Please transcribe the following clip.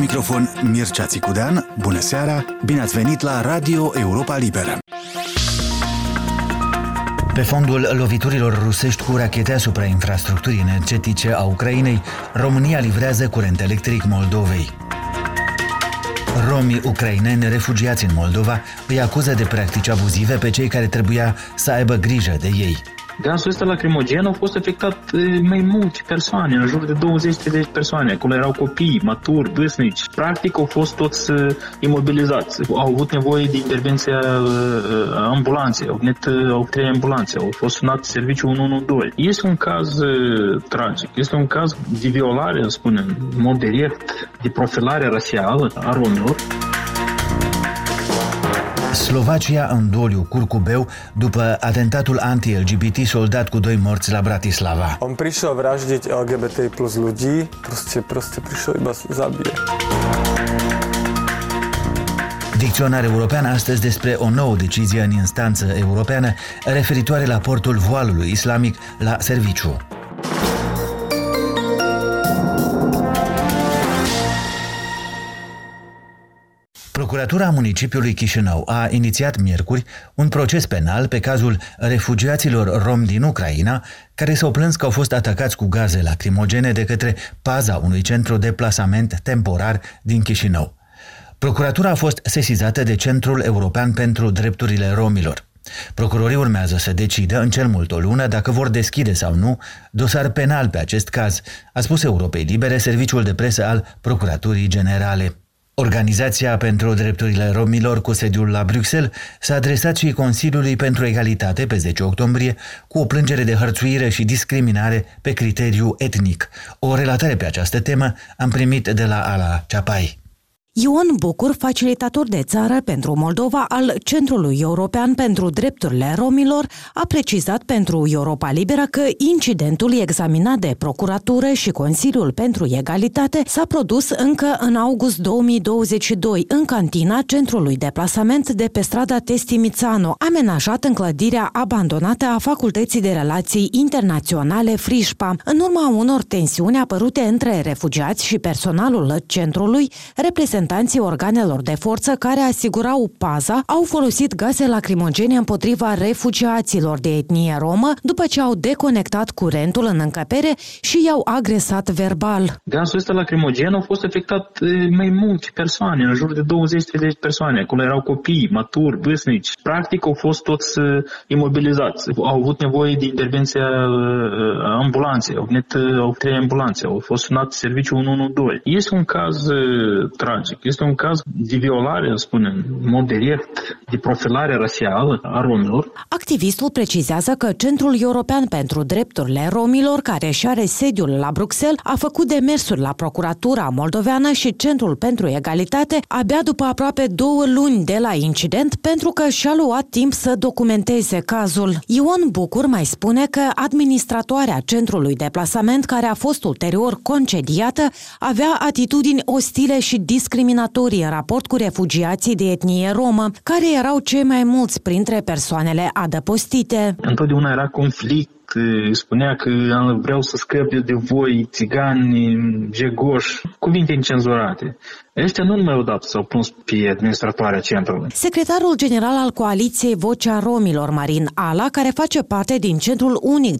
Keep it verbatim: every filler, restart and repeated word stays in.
microfon Mircea Țicudean. Bună seara, bine ați venit la Radio Europa Liberă. Pe fondul loviturilor rusești cu rachete asupra infrastructurii energetice a Ucrainei, România livrează curent electric Moldovei. Romii ucraineni refugiați în Moldova îi acuză de practici abuzive pe cei care trebuia să aibă grijă de ei. Gasul ăsta lacrimogen au fost afectat mai multe persoane, în jur de douăzeci de persoane. Acolo erau copii, maturi, vârstnici. Practic au fost toți imobilizați. Au avut nevoie de intervenția ambulanței. Au venit au trei ambulanțe. Au fost sunat serviciul unu unu doi. Este un caz tragic. Este un caz de violare, spunem, în mod direct, de profilare rasială a romilor. Slovacia în doliu curcubeu după atentatul anti-L G B T soldat cu doi morți la Bratislava. On prišiel vraždiť L G B T plus ľudí, proste, proste prišiel iba zabije. Dicționar european astăzi despre o nouă decizie în instanță europeană referitoare la portul voalului islamic la serviciu. Procuratura municipiului Chișinău a inițiat miercuri un proces penal pe cazul refugiaților romi din Ucraina care s-au plâns că au fost atacați cu gaze lacrimogene de către paza unui centru de plasament temporar din Chișinău. Procuratura a fost sesizată de Centrul European pentru Drepturile Romilor. Procurorii urmează să decidă în cel mult o lună dacă vor deschide sau nu dosar penal pe acest caz, a spus Europei Libere serviciul de presă al Procuraturii Generale. Organizația pentru drepturile romilor cu sediul la Bruxelles s-a adresat și Consiliului pentru Egalitate pe zece octombrie cu o plângere de hărțuire și discriminare pe criteriu etnic. O relatare pe această temă am primit de la Ala Ceapai. Ion Bucur, facilitator de țară pentru Moldova al Centrului European pentru Drepturile Romilor, a precizat pentru Europa Liberă că incidentul examinat de Procuratură și Consiliul pentru Egalitate s-a produs încă în august două mii douăzeci și doi în cantina Centrului de Plasament de pe strada Testimițano, amenajat în clădirea abandonată a Facultății de Relații Internaționale Frișpa, în urma unor tensiuni apărute între refugiați și personalul centrului. Reprezentanții organelor de forță care asigurau paza au folosit gaze lacrimogene împotriva refugiaților de etnie romă după ce au deconectat curentul în încăpere și i-au agresat verbal. Gasul ăsta lacrimogen au fost afectat mai multe persoane, în jur de douăzeci de persoane. Acolo erau copii, maturi, vârstnici. Practic au fost toți imobilizați. Au avut nevoie de intervenția ambulanței. Au venit au trei ambulanțe. Au fost sunat serviciul unu unu doi. Este un caz tragic. Este un caz de violare, spunem, în mod direct, de profilare rasială a romilor. Activistul precizează că Centrul European pentru Drepturile Romilor, care își are sediul la Bruxelles, a făcut demersuri la Procuratura moldoveană și Centrul pentru Egalitate abia după aproape două luni de la incident, pentru că și-a luat timp să documenteze cazul. Ion Bucur mai spune că administratoarea Centrului de Plasament, care a fost ulterior concediată, avea atitudini ostile și discriminatorii în raport cu refugiații de etnie romă, care erau cei mai mulți printre persoanele adăpostite. Întotdeauna era conflict. Spunea că vreau să scap de voi, țigani, jegoși, cuvinte incenzurate. Ăștia nu numai odată s-au plâns pe administratoarea centrului. Secretarul general al Coaliției Vocea Romilor, Marin Ala, care face parte din Centrul Unic